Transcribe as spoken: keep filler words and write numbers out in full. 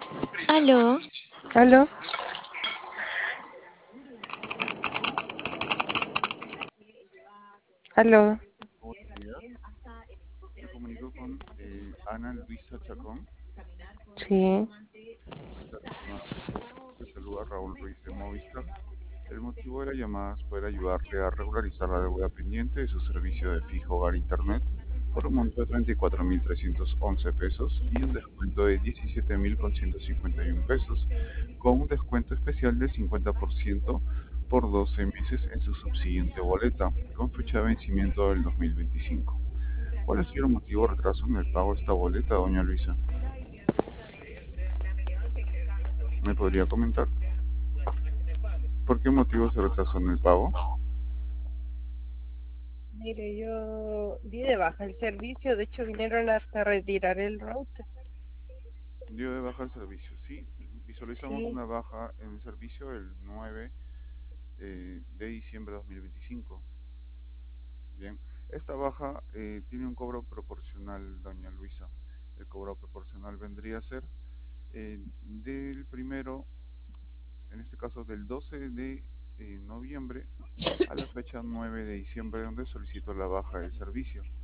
Aló, ¿Aló? ¿Aló? Buenos días, me comunico con eh, Ana Luisa Chacón. Sí. ¿Qué tal, estimada? Te saluda Raúl Ruiz de Movistar. El motivo de la llamada es poder ayudarle a regularizar la deuda pendiente de su servicio de fijo hogar internet por un monto de treinta y cuatro mil trescientos once pesos y un descuento de diecisiete mil ciento cincuenta y uno pesos, con un descuento especial del cincuenta por ciento por doce meses en su subsiguiente boleta, con fecha de vencimiento del dos mil veinticinco. ¿Cuál ha sido el motivo de retraso en el pago de esta boleta, doña Luisa? ¿Me podría comentar? ¿Por qué motivo se retrasó en el pago? Mire, yo di de baja el servicio, de hecho vinieron hasta retirar el router. Dio de baja el servicio. Sí, visualizamos Sí, una baja en el servicio el nueve eh, de diciembre de dos mil veinticinco. Bien, esta baja eh, tiene un cobro proporcional, doña Luisa. El cobro proporcional vendría a ser eh, del primero, en este caso del doce de eh, noviembre a la fecha nueve de diciembre, donde solicitó la baja del servicio.